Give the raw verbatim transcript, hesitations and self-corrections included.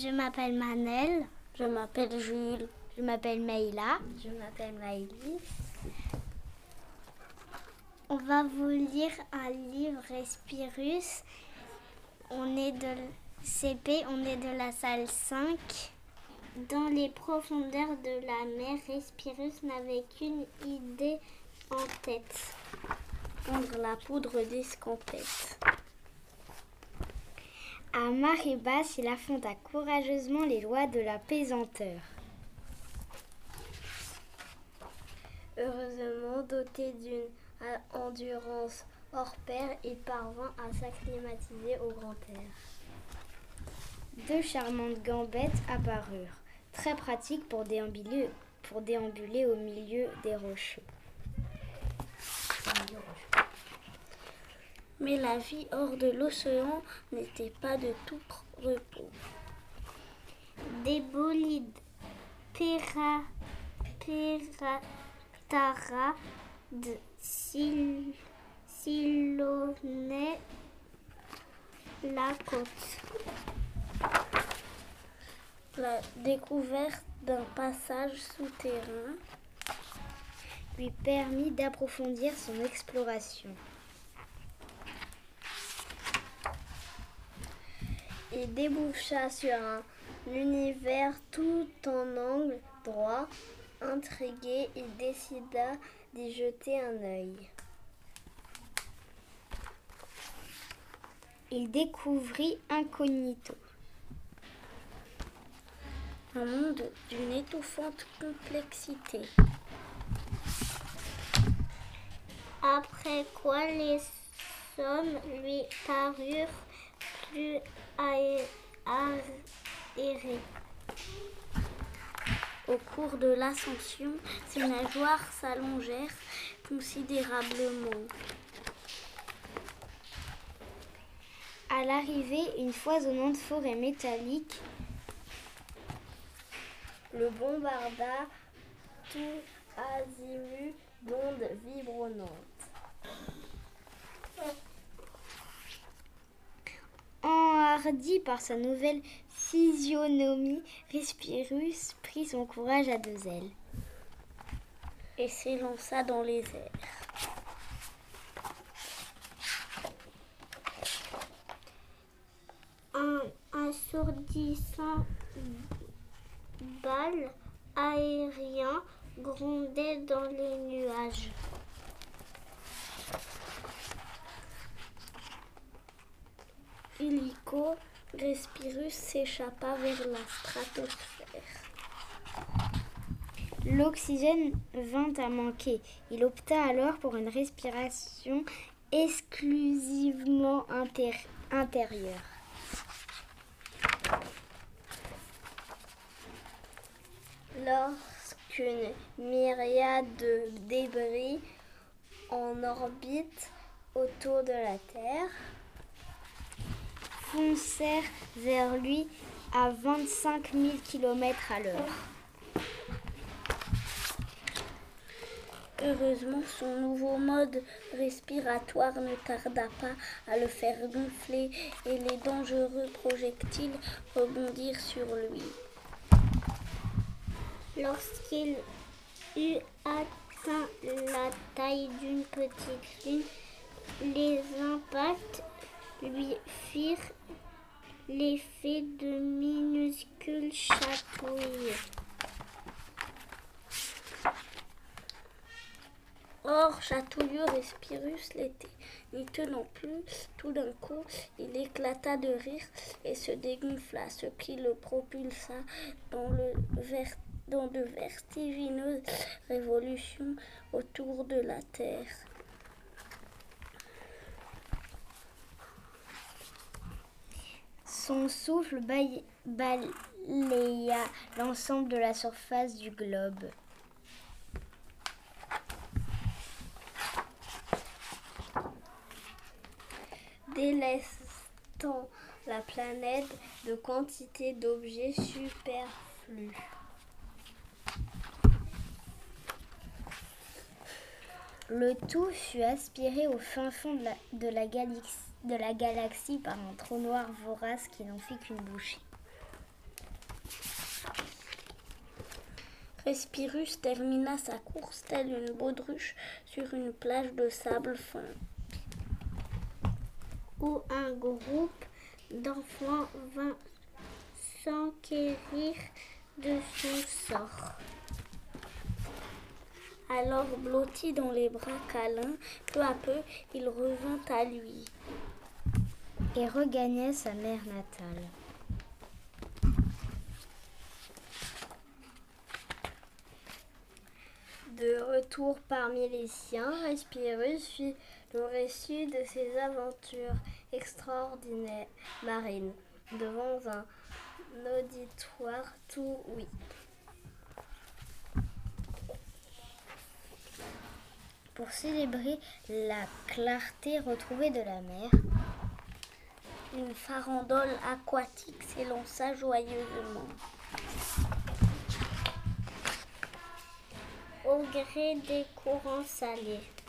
Je m'appelle Manel. Je m'appelle Jules. Je m'appelle Maïla. Je m'appelle Maëlys. On va vous lire un livre Respirus. On est de C P, on est de la salle cinq. Dans les profondeurs de la mer, Respirus n'avait qu'une idée en tête. Prendre la poudre d'escampette. À marée basse, il affronta courageusement les lois de la pesanteur. Heureusement, doté d'une endurance hors pair, il parvint à s'acclimatiser au grand air. Deux charmantes gambettes apparurent, très pratiques pour déambuler, pour déambuler au milieu des rochers. Mais la vie hors de l'océan n'était pas de tout repos. Des bolides péra, pératara de sil, sillonnaient la côte. La découverte d'un passage souterrain lui permit d'approfondir son exploration. Il déboucha sur un univers tout en angle droit. Intrigué, il décida d'y jeter un œil. Il découvrit incognito un monde d'une étouffante complexité. Après quoi les sommes lui parurent plus aérées. Au cours de l'ascension, ses nageoires s'allongèrent considérablement. À l'arrivée, une foisonnante forêt métallique le bombarda tout azimut d'ondes vibronnantes. Enhardi par sa nouvelle physionomie, Respirus prit son courage à deux ailes et s'élança dans les airs. Un assourdissant bal aérien grondait dans les nuages. Illico Respirus s'échappa vers la stratosphère. L'oxygène vint à manquer. Il opta alors pour une respiration exclusivement intér- intérieure. Lorsqu'une myriade de débris en orbite autour de la Terre foncèrent vers lui à vingt-cinq mille kilomètres à l'heure. Heureusement, son nouveau mode respiratoire ne tarda pas à le faire gonfler et les dangereux projectiles rebondirent sur lui. Lorsqu'il eut atteint la taille d'une petite lune, les impacts lui firent l'effet de minuscules chatouilles. Or, chatouilleux Respirus l'était, n'y tenant plus. Tout d'un coup, il éclata de rire et se dégonfla, ce qui le propulsa dans, le ver- dans de vertigineuses révolutions autour de la Terre. Son souffle baille- balaya l'ensemble de la surface du globe. Délestant la planète de quantité d'objets superflus. Le tout fut aspiré au fin fond de la, de la, galaxie, de la galaxie par un trou noir vorace qui n'en fit qu'une bouchée. Respirus termina sa course telle une baudruche sur une plage de sable fin. Où un groupe d'enfants vint s'enquérir de son sort. Alors, blotti dans les bras câlins, peu à peu, il revint à lui. Et regagna sa mère natale. De retour parmi les siens, Respirus fit le récit de ses aventures extraordinaires marines devant un auditoire tout oui. Pour célébrer la clarté retrouvée de la mer, une farandole aquatique s'élança joyeusement. Au gré des courants salés,